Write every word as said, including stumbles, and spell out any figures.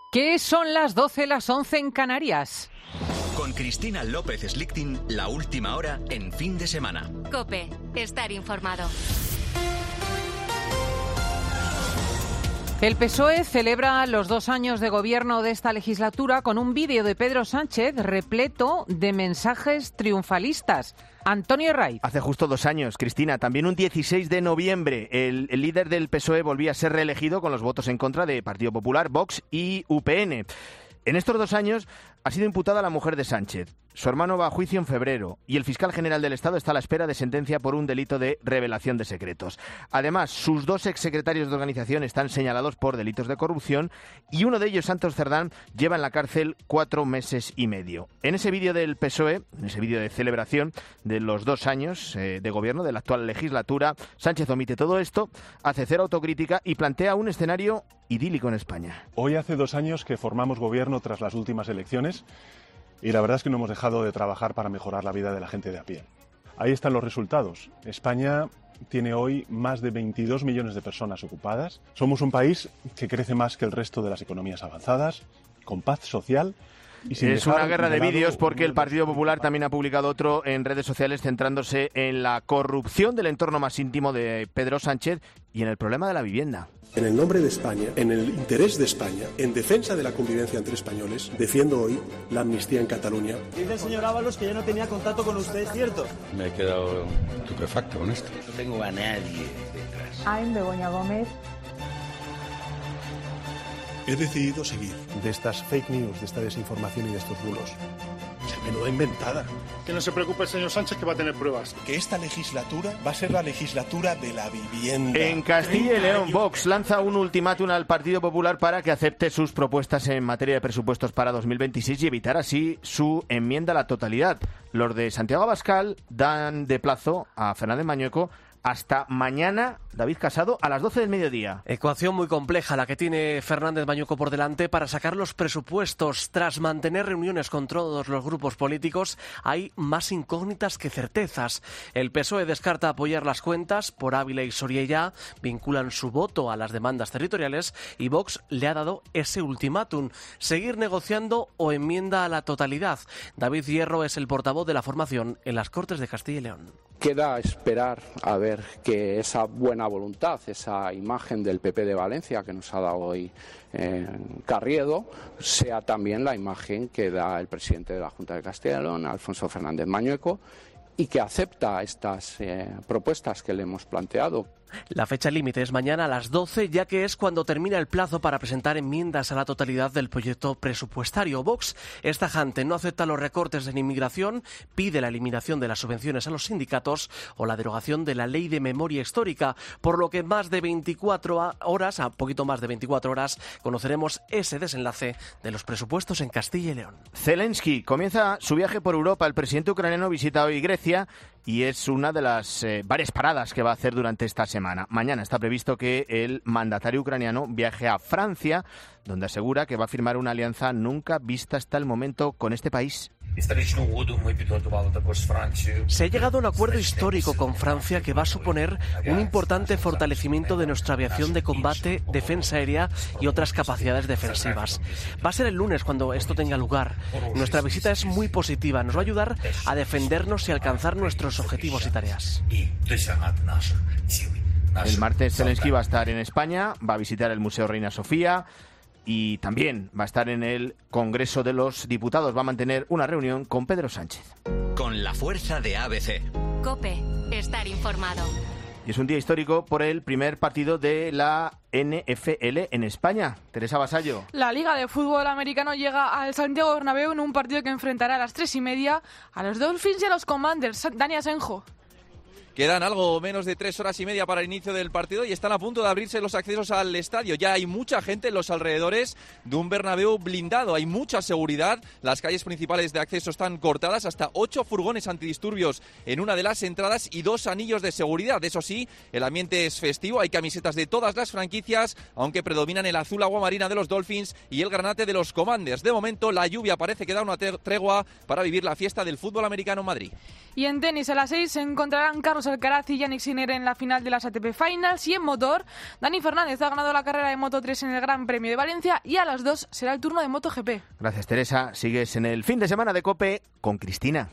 ¿Qué son las doce, las once en Canarias? Con Cristina López Slichting, la última hora en fin de semana. COPE, estar informado. El P S O E celebra los dos años de gobierno de esta legislatura con un vídeo de Pedro Sánchez repleto de mensajes triunfalistas. Antonio Herraiz. Hace justo dos años, Cristina, también un dieciséis de noviembre, el, el líder del P S O E volvía a ser reelegido con los votos en contra de Partido Popular, Vox y U P N. En estos dos años ha sido imputada la mujer de Sánchez. Su hermano va a juicio en febrero y el fiscal general del Estado está a la espera de sentencia por un delito de revelación de secretos. Además, sus dos exsecretarios de organización están señalados por delitos de corrupción y uno de ellos, Santos Cerdán, lleva en la cárcel cuatro meses y medio. En ese vídeo del P S O E, en ese vídeo de celebración de los dos años eh, de gobierno de la actual legislatura, Sánchez omite todo esto, hace cero autocrítica y plantea un escenario idílico en España. Hoy hace dos años que formamos gobierno tras las últimas elecciones y la verdad es que no hemos dejado de trabajar para mejorar la vida de la gente de a pie. Ahí están los resultados. España tiene hoy más de veintidós millones de personas ocupadas. Somos un país que crece más que el resto de las economías avanzadas, con paz social. Y sin es una guerra de, de vídeos porque el Partido Popular también ha publicado otro en redes sociales centrándose en la corrupción del entorno más íntimo de Pedro Sánchez y en el problema de la vivienda. En el nombre de España, en el interés de España, en defensa de la convivencia entre españoles, defiendo hoy la amnistía en Cataluña. Dice el señor Ábalos que ya no tenía contacto con usted, ¿es cierto? Me he quedado estupefacto con esto. No tengo a nadie detrás. I'm Begoña Gómez. He decidido seguir de estas fake news, de esta desinformación y de estos bulos. Menuda inventada. Que no se preocupe el señor Sánchez, que va a tener pruebas. Que esta legislatura va a ser la legislatura de la vivienda. En Castilla y León, Vox lanza un ultimátum al Partido Popular para que acepte sus propuestas en materia de presupuestos para dos mil veintiséis y evitar así su enmienda a la totalidad. Los de Santiago Abascal dan de plazo a Fernández Mañueco hasta mañana, David Casado, a las doce del mediodía. Ecuación muy compleja la que tiene Fernández Mañueco por delante para sacar los presupuestos. Tras mantener reuniones con todos los grupos políticos, hay más incógnitas que certezas. El P S O E descarta apoyar las cuentas, por Ávila y Soriella vinculan su voto a las demandas territoriales y Vox le ha dado ese ultimátum, seguir negociando o enmienda a la totalidad. David Hierro es el portavoz de la formación en las Cortes de Castilla y León. Queda esperar a ver que esa buena voluntad, esa imagen del P P de Valencia que nos ha dado hoy eh, Carriedo, sea también la imagen que da el presidente de la Junta de Castilla y León, Alfonso Fernández Mañueco, y que acepta estas eh, propuestas que le hemos planteado. La fecha límite es mañana a las doce, ya que es cuando termina el plazo para presentar enmiendas a la totalidad del proyecto presupuestario. Vox es tajante, no acepta los recortes en inmigración, pide la eliminación de las subvenciones a los sindicatos o la derogación de la ley de memoria histórica, por lo que en más de veinticuatro horas, a poquito más de veinticuatro horas, conoceremos ese desenlace de los presupuestos en Castilla y León. Zelensky comienza su viaje por Europa. El presidente ucraniano visita hoy Grecia y es una de las eh, varias paradas que va a hacer durante esta semana. Mañana está previsto que el mandatario ucraniano viaje a Francia, donde asegura que va a firmar una alianza nunca vista hasta el momento con este país. Se ha llegado a un acuerdo histórico con Francia que va a suponer un importante fortalecimiento de nuestra aviación de combate, defensa aérea y otras capacidades defensivas. Va a ser el lunes cuando esto tenga lugar. Nuestra visita es muy positiva, nos va a ayudar a defendernos y alcanzar nuestros objetivos y tareas. El martes Zelensky va a estar en España, va a visitar el Museo Reina Sofía y también va a estar en el Congreso de los Diputados. Va a mantener una reunión con Pedro Sánchez. Con la fuerza de A B C. COPE, estar informado. Y es un día histórico por el primer partido de la N F L en España. Teresa Vasallo. La Liga de Fútbol Americano llega al Santiago Bernabéu en un partido que enfrentará a las tres y media a los Dolphins y a los Commanders. Dani Asenjo. Quedan algo menos de tres horas y media para el inicio del partido y están a punto de abrirse los accesos al estadio. Ya hay mucha gente en los alrededores de un Bernabéu blindado. Hay mucha seguridad. Las calles principales de acceso están cortadas. Hasta ocho furgones antidisturbios en una de las entradas y dos anillos de seguridad. Eso sí, el ambiente es festivo. Hay camisetas de todas las franquicias, aunque predominan el azul aguamarina de los Dolphins y el granate de los Commanders. De momento, la lluvia parece que da una tregua para vivir la fiesta del fútbol americano en Madrid. Y en tenis, a las seis se encontrarán Carlos Carlos Alcaraz y Yannick Sinner en la final de las A T P Finals. Y en motor, Dani Fernández ha ganado la carrera de Moto tres en el Gran Premio de Valencia y a las dos será el turno de MotoGP. Gracias, Teresa. Sigues en el fin de semana de COPE con Cristina.